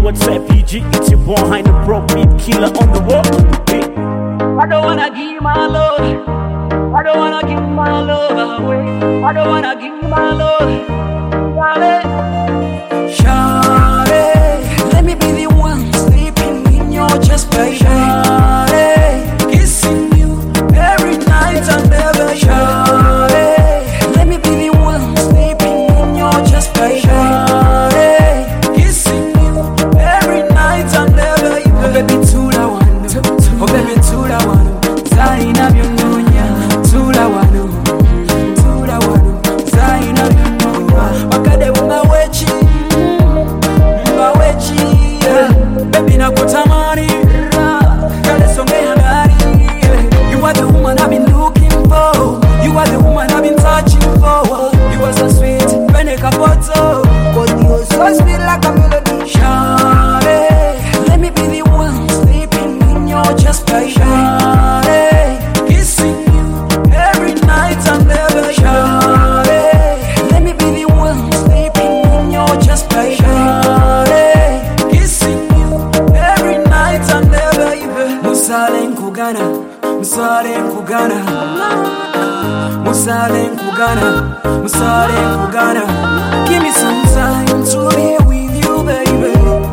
what's FPG? It's your boy behind the broke beat killer on the wall. Hey. I don't wanna give my love. I don't wanna give my love away. I don't wanna give my love. Shawty, let me be the one sleeping in your chest, baby. Shawty, kissing you every night and never. Shawty, let me be the one sleeping in your chest, baby. Shawty, kissing you every night and never. Oh baby, tula wanu. Oh baby, tula wanu. Zaina byonyonya. Tula wanu. Tula wanu. Zaina byonyonya. Wakade umawechi. Baby nakutamani, kale songe handari. You are the woman I've been looking for. You are the woman I've been touching for. You are so sweet, pene kapoto. But you so sweet like a melody. Shawty, let me be the one sleeping in your chest, baby. Shawty, kissing you every night and never. Shawty, let me be the one sleeping in your chest, baby. Musale nkugana. Give me some time to be with you, baby.